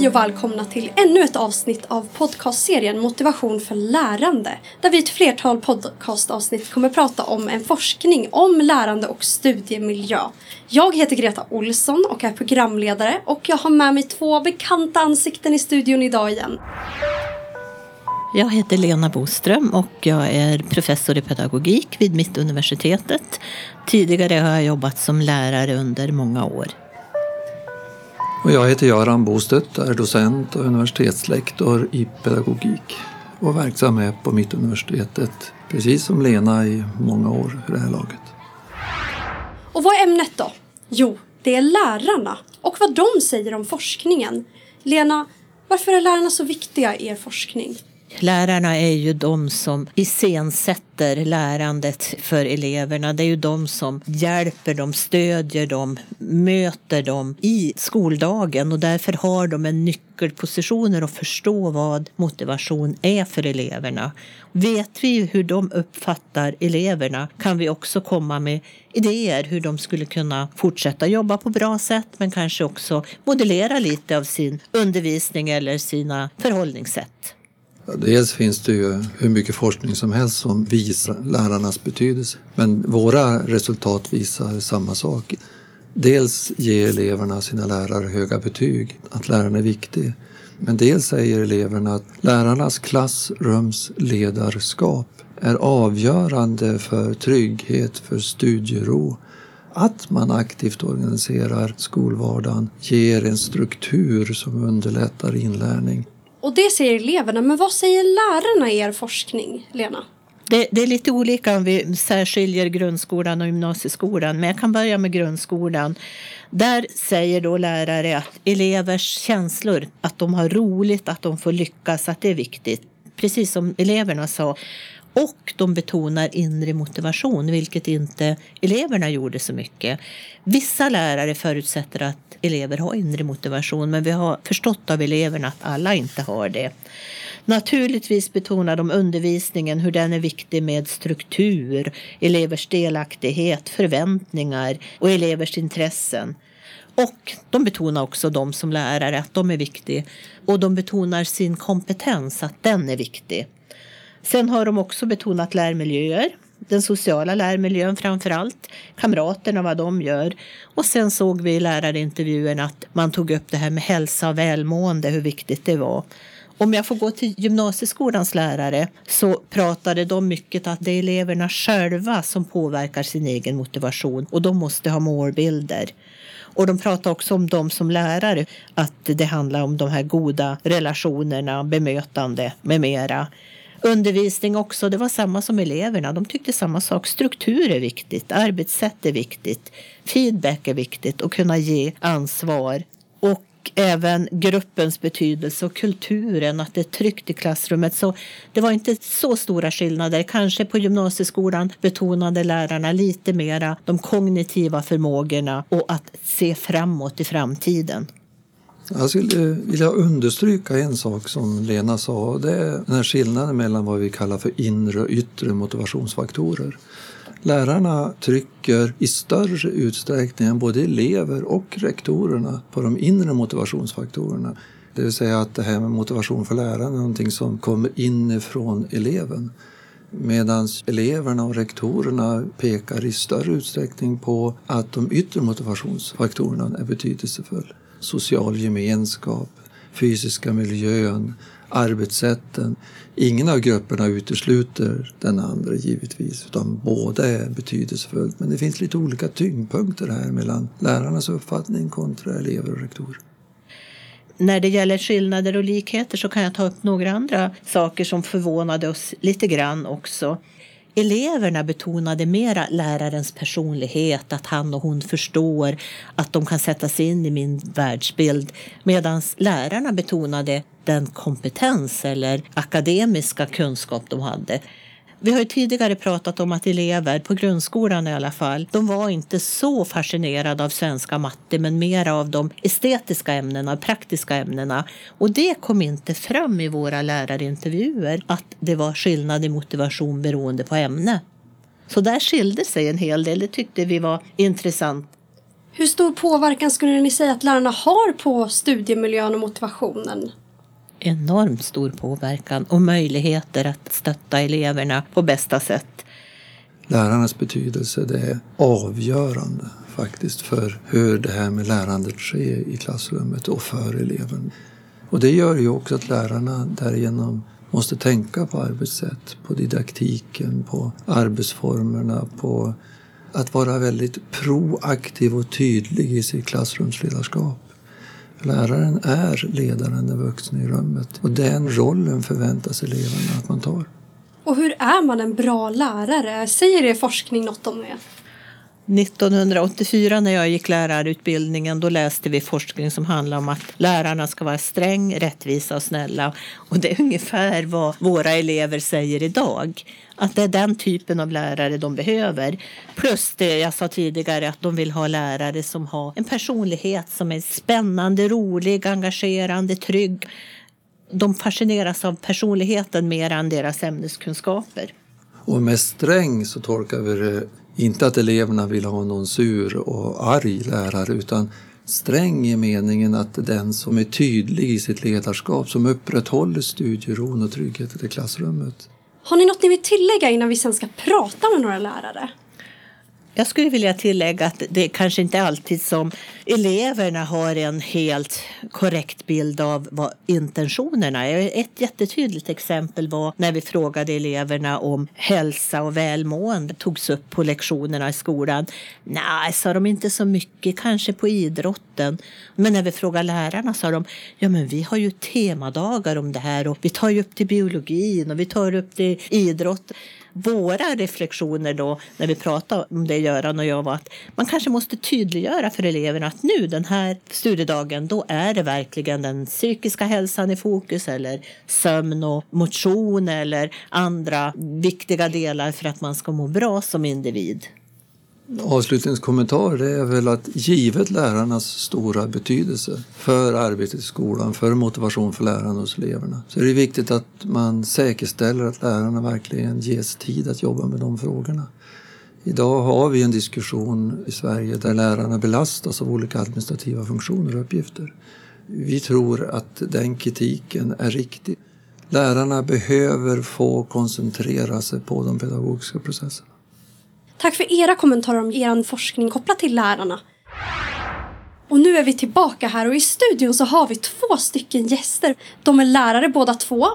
Hej och välkomna till ännu ett avsnitt av podcastserien Motivation för lärande. Där vi i ett flertal podcastavsnitt kommer prata om en forskning om lärande och studiemiljö. Jag heter Greta Olsson och är programledare och jag har med mig två bekanta ansikten i studion idag igen. Jag heter Lena Boström och jag är professor i pedagogik vid Mittuniversitetet. Tidigare har jag jobbat som lärare under många år. Och jag heter Göran Bostedt, är docent och universitetslektor i pedagogik och verksam här på Mittuniversitetet, precis som Lena i många år i det här laget. Och vad är ämnet då? Jo, det är lärarna och vad de säger om forskningen. Lena, varför är lärarna så viktiga i er forskning? Lärarna är ju de som iscensätter lärandet för eleverna. Det är ju de som hjälper dem, stödjer dem, möter dem i skoldagen. Och därför har de en nyckelposition att förstå vad motivation är för eleverna. Vet vi hur de uppfattar eleverna kan vi också komma med idéer hur de skulle kunna fortsätta jobba på bra sätt. Men kanske också modellera lite av sin undervisning eller sina förhållningssätt. Dels finns det ju hur mycket forskning som helst som visar lärarnas betydelse. Men våra resultat visar samma sak. Dels ger eleverna sina lärare höga betyg, att läraren är viktig. Men dels säger eleverna att lärarnas klassrumsledarskap är avgörande för trygghet, för studiero. Att man aktivt organiserar skolvardagen ger en struktur som underlättar inlärning. Och det säger eleverna, men vad säger lärarna i er forskning, Lena? Det är lite olika om vi särskiljer grundskolan och gymnasieskolan, men jag kan börja med grundskolan. Där säger då lärare att elevers känslor, att de har roligt, att de får lyckas, att det är viktigt. Precis som eleverna sa. Och de betonar inre motivation, vilket inte eleverna gjorde så mycket. Vissa lärare förutsätter att elever har inre motivation, men vi har förstått av eleverna att alla inte har det. Naturligtvis betonar de undervisningen, hur den är viktig med struktur, elevers delaktighet, förväntningar och elevers intressen. Och de betonar också de som lärare att de är viktiga, och de betonar sin kompetens, att den är viktig. Sen har de också betonat lärmiljöer, den sociala lärmiljön framförallt, kamraterna vad de gör. Och sen såg vi i lärarintervjuerna att man tog upp det här med hälsa och välmående, hur viktigt det var. Om jag får gå till gymnasieskolans lärare så pratade de mycket att det är eleverna själva som påverkar sin egen motivation och de måste ha målbilder. Och de pratar också om dem som lärare, att det handlar om de här goda relationerna, bemötande med mera. Undervisning också, det var samma som eleverna. De tyckte samma sak. Struktur är viktigt, arbetssätt är viktigt, feedback är viktigt och kunna ge ansvar. Och även gruppens betydelse och kulturen, att det är tryggt i klassrummet. Så det var inte så stora skillnader. Kanske på gymnasieskolan betonade lärarna lite mera de kognitiva förmågorna och att se framåt i framtiden. Jag skulle vilja understryka en sak som Lena sa. Det är den här skillnaden mellan vad vi kallar för inre och yttre motivationsfaktorer. Lärarna trycker i större utsträckning än både elever och rektorerna på de inre motivationsfaktorerna. Det vill säga att det här med motivation för läraren är någonting som kommer inifrån eleven. Medan eleverna och rektorerna pekar i större utsträckning på att de yttre motivationsfaktorerna är betydelsefulla. Social gemenskap, fysiska miljön, arbetssätten. Ingen av grupperna utesluter den andra givetvis, utan båda är betydelsefullt. Men det finns lite olika tyngdpunkter här mellan lärarnas uppfattning kontra elever och rektorer. När det gäller skillnader och likheter så kan jag ta upp några andra saker som förvånade oss lite grann också. Eleverna betonade mera lärarens personlighet, att han och hon förstår, att de kan sätta sig in i min världsbild. Medan lärarna betonade den kompetens eller akademiska kunskap de hade. Vi har ju tidigare pratat om att elever på grundskolan i alla fall, de var inte så fascinerade av svenska och matte men mer av de estetiska ämnena, praktiska ämnena. Och det kom inte fram i våra lärarintervjuer att det var skillnad i motivation beroende på ämne. Så där skilde sig en hel del, det tyckte vi var intressant. Hur stor påverkan skulle ni säga att lärarna har på studiemiljön och motivationen? Enormt stor påverkan och möjligheter att stötta eleverna på bästa sätt. Lärarnas betydelse, det är avgörande faktiskt för hur det här med lärandet sker i klassrummet och för eleven. Och det gör ju också att lärarna därigenom måste tänka på arbetssätt, på didaktiken, på arbetsformerna, på att vara väldigt proaktiv och tydlig i sitt klassrumsledarskap. Läraren är ledaren, den vuxna i rummet, och den rollen förväntas eleverna att man tar. Och hur är man en bra lärare? Säger er forskning något om det? 1984 när jag gick lärarutbildningen, då läste vi forskning som handlar om att lärarna ska vara sträng, rättvisa och snälla. Och det är ungefär vad våra elever säger idag. Att det är den typen av lärare de behöver. Plus det jag sa tidigare, att de vill ha lärare som har en personlighet som är spännande, rolig, engagerande, trygg. De fascineras av personligheten mer än deras ämneskunskaper. Och med sträng så tolkar vi det inte att eleverna vill ha någon sur och arg lärare, utan sträng i meningen att den som är tydlig i sitt ledarskap, som upprätthåller studieron och tryggheten i klassrummet. Har ni något ni vill tillägga innan vi sen ska prata med några lärare? Jag skulle vilja tillägga att det kanske inte alltid som eleverna har en helt korrekt bild av vad intentionerna är. Ett jättetydligt exempel var när vi frågade eleverna om hälsa och välmående togs upp på lektionerna i skolan. Nej, sa de, inte så mycket, kanske på idrotten. Men när vi frågade lärarna sa de, ja men vi har ju temadagar om det här och vi tar ju upp till biologin och vi tar upp till idrott. Våra reflektioner då när vi pratar om det, Göran och jag, var att man kanske måste tydliggöra för eleverna att nu den här studiedagen, då är det verkligen den psykiska hälsan i fokus, eller sömn och motion eller andra viktiga delar för att man ska må bra som individ. Avslutningskommentar, det är väl att givet lärarnas stora betydelse för arbetet i skolan, för motivation för lärarna hos eleverna, så är det viktigt att man säkerställer att lärarna verkligen ges tid att jobba med de frågorna. Idag har vi en diskussion i Sverige där lärarna belastas av olika administrativa funktioner och uppgifter. Vi tror att den kritiken är riktig. Lärarna behöver få koncentrera sig på de pedagogiska processerna. Tack för era kommentarer om er forskning kopplat till lärarna. Och nu är vi tillbaka här och i studion så har vi 2 stycken gäster. De är lärare båda 2.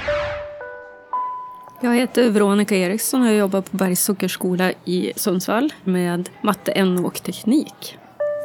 Jag heter Veronica Eriksson och jag jobbar på Bergs sockerskola i Sundsvall med matte, NO och teknik.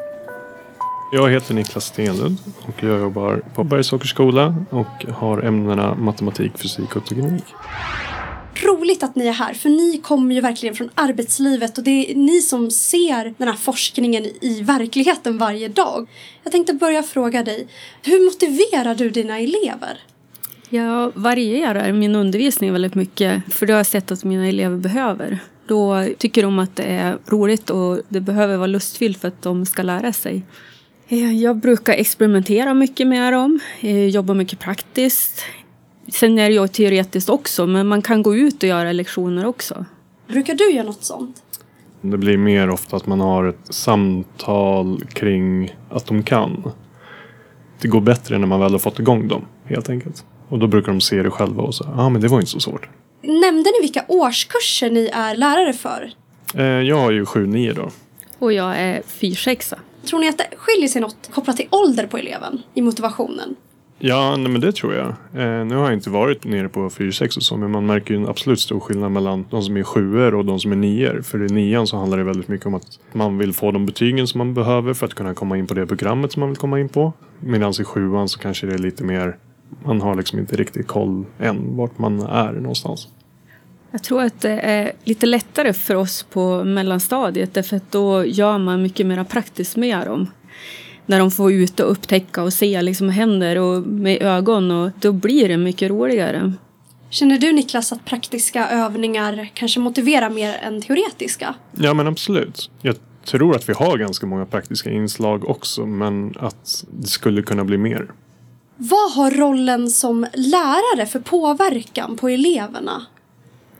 Jag heter Niklas Stenlund och jag jobbar på Bergs sockerskola och har ämnena matematik, fysik och teknik. Roligt att ni är här, för ni kommer ju verkligen från arbetslivet och det är ni som ser den här forskningen i verkligheten varje dag. Jag tänkte börja fråga dig, hur motiverar du dina elever? Jag varierar min undervisning väldigt mycket, för det har jag sett att mina elever behöver. Då tycker de att det är roligt och det behöver vara lustfyllt för att de ska lära sig. Jag brukar experimentera mycket med dem, jobba mycket praktiskt. Sen är det ju teoretiskt också, men man kan gå ut och göra lektioner också. Brukar du göra något sånt? Det blir mer ofta att man har ett samtal kring att de kan. Det går bättre när man väl har fått igång dem, helt enkelt. Och då brukar de se det själva och säga, men det var inte så svårt. Nämnde ni vilka årskurser ni är lärare för? Jag har ju 7-9 då. Och jag är 4-6. Tror ni att det skiljer sig något kopplat till ålder på eleven i motivationen? Ja, men det tror jag. Nu har jag inte varit nere på 4-6 och så, men man märker ju en absolut stor skillnad mellan de som är 7 och de som är 9. För i 9 så handlar det väldigt mycket om att man vill få de betygen som man behöver för att kunna komma in på det programmet som man vill komma in på. Medan i 7 så kanske det är lite mer, man har liksom inte riktigt koll än vart man är någonstans. Jag tror att det är lite lättare för oss på mellanstadiet, därför att då gör man mycket mer praktiskt med dem. När de får ut och upptäcka och se liksom händer och med ögon, och då blir det mycket roligare. Känner du, Niklas, att praktiska övningar kanske motiverar mer än teoretiska? Ja, men absolut. Jag tror att vi har ganska många praktiska inslag också, men att det skulle kunna bli mer. Vad har rollen som lärare för påverkan på eleverna?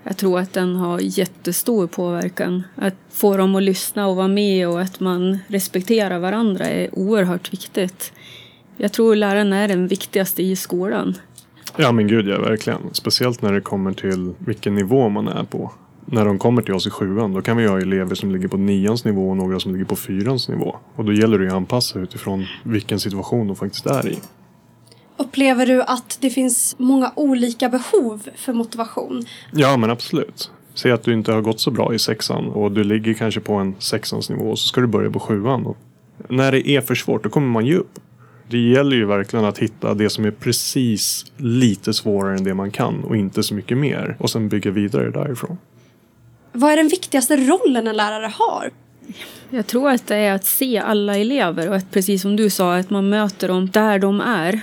Jag tror att den har jättestor påverkan. Att få dem att lyssna och vara med och att man respekterar varandra är oerhört viktigt. Jag tror läraren är den viktigaste i skolan. Ja men gud, ja verkligen. Speciellt när det kommer till vilken nivå man är på. När de kommer till oss i 7:an, då kan vi ha elever som ligger på 9:ans nivå och några som ligger på 4:ans nivå. Och då gäller det att anpassa utifrån vilken situation de faktiskt är i. Upplever du att det finns många olika behov för motivation? Ja men absolut. Säg att du inte har gått så bra i 6:an och du ligger kanske på en 6:ans nivå och så ska du börja på 7:an. Och när det är för svårt, då kommer man ge upp. Det gäller ju verkligen att hitta det som är precis lite svårare än det man kan och inte så mycket mer. Och sen bygga vidare därifrån. Vad är den viktigaste rollen en lärare har? Jag tror att det är att se alla elever och att precis som du sa, att man möter dem där de är.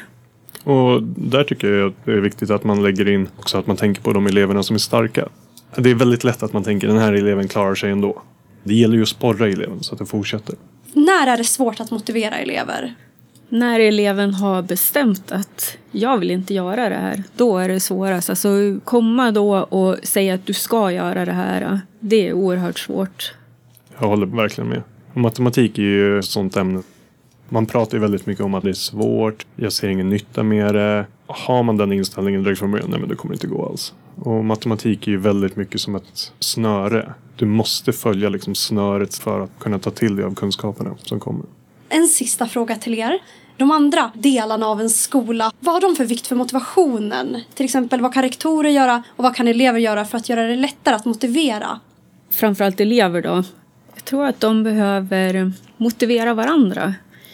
Och där tycker jag att det är viktigt att man lägger in också att man tänker på de eleverna som är starka. Det är väldigt lätt att man tänker den här eleven klarar sig ändå. Det gäller ju att sporra eleven så att det fortsätter. När är det svårt att motivera elever? När eleven har bestämt att jag vill inte göra det här, då är det svårast. Alltså komma då och säga att du ska göra det här, det är oerhört svårt. Jag håller verkligen med. Matematik är ju ett sånt ämne. Man pratar ju väldigt mycket om att det är svårt, jag ser ingen nytta med det. Har man den inställningen direkt från början, nej men det kommer inte gå alls. Och matematik är ju väldigt mycket som ett snöre. Du måste följa liksom snöret för att kunna ta till dig av kunskaperna som kommer. En sista fråga till er. De andra delarna av en skola, vad har de för vikt för motivationen? Till exempel, vad kan rektorer göra och vad kan elever göra för att göra det lättare att motivera? Framförallt elever då. Jag tror att de behöver motivera varandra.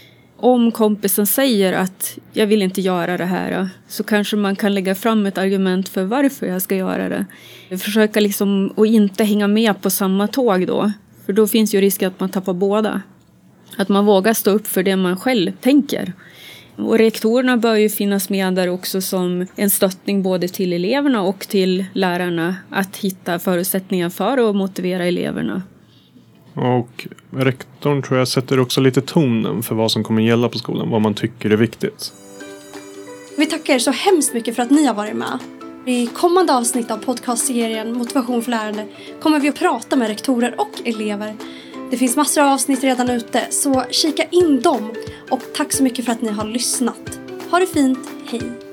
Om kompisen säger att jag vill inte göra det här, så kanske man kan lägga fram ett argument för varför jag ska göra det. Försöka liksom att inte hänga med på samma tåg då. För då finns ju risk att man tappar båda. Att man vågar stå upp för det man själv tänker. Och rektorerna bör ju finnas med där också som en stöttning både till eleverna och till lärarna. Att hitta förutsättningar för att motivera eleverna. Och rektorn tror jag sätter också lite tonen för vad som kommer gälla på skolan. Vad man tycker är viktigt. Vi tackar er så hemskt mycket för att ni har varit med. I kommande avsnitt av podcastserien Motivation för lärande kommer vi att prata med rektorer och elever. Det finns massor av avsnitt redan ute, så kika in dem. Och tack så mycket för att ni har lyssnat. Ha det fint, hej!